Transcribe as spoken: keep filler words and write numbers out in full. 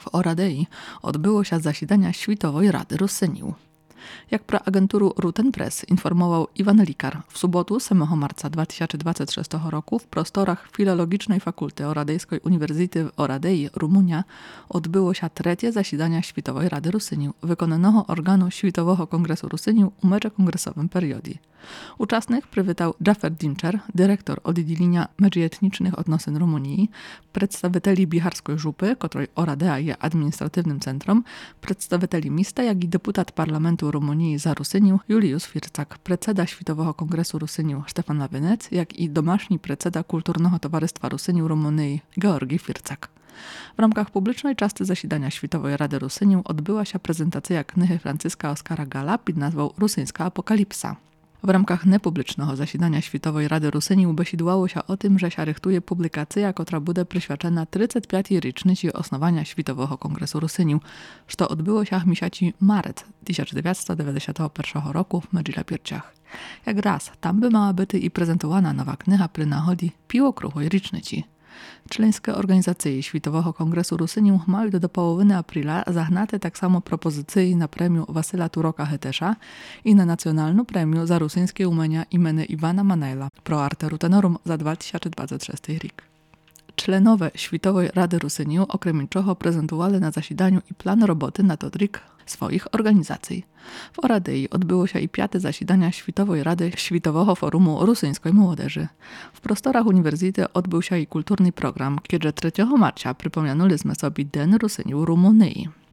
Oradei odbyło się zasiedanie Światowej Rady Rusynił. Jak pro agenturu Ruten Press informował Iwan Likar, w sobotu ósmego marca dwa tysiące dwudziestego szóstego roku w prostorach Filologicznej Fakulty Oradejskiej Uniwersytety w Oradei, Rumunia, odbyło się trzecie zasiedanie Światowej Rady Rusynił, wykonanego organu Światowego Kongresu Rusynił u meczu kongresowym periodii. Uczestnych przywitał Jaffer Dincher, dyrektor oddzielenia międzyetnicznych odnosyn Rumunii, przedstawicieli Bicharskiej Żupy, której Oradea jest administratywnym centrum, przedstawicieli miasta, jak i deputat parlamentu Rumunii za Rusynił Juliusz Firczak, predseda Światowego Kongresu Rusynił Stefan Lawinec, jak i domaśni predseda Kulturnego Towarzystwa Rusynił Rumunii Georgi Firczak. W ramach publicznej części zasiedania Światowej Rady Rusynił odbyła się prezentacja knihy Franciszka Oskara Gala pod nazwą Rusyńska Apokalipsa. W ramach niepublicznego zasiedania Światowej Rady Rusynił besidłało się o tym, że się rychtuje publikacja, która będzie przyświadczona trzydziestej piątej rocznicy osnowania Światowego Kongresu Rusynił, co odbyło się w miesiącu marzec tysiąc dziewięćset dziewięćdziesiątego pierwszego roku w Medżilapirciach. Jak raz, tam by mała być i prezentowana nowa kniha przy nachodzi piłokruchłej rocznicy. Członkowskie organizacje Światowego Kongresu Rusynił mają do, do połowy aprila zagnate tak samo propozycje na premię Wasyla Turoka-Hetesza i na nacjonalną premię za rusyńskie umenia imienia Iwana Manejla pro arte rutenorum za dwa tysiące dwudziesty szósty rok. Członowie Światowej Rady Rusynił okrem innego prezentowali na zasiedaniu i plan roboty na ten rok swoich organizacji. W Oradei odbyło się i piąte zasiedanie Światowej Rady Światowego Forumu Rusyńskiej Młodzieży. W prostorach uniwersytetu odbył się i kulturny program, kiedy trzeciego marca przypomnieliśmy sobie Den Rusynił Rumunii.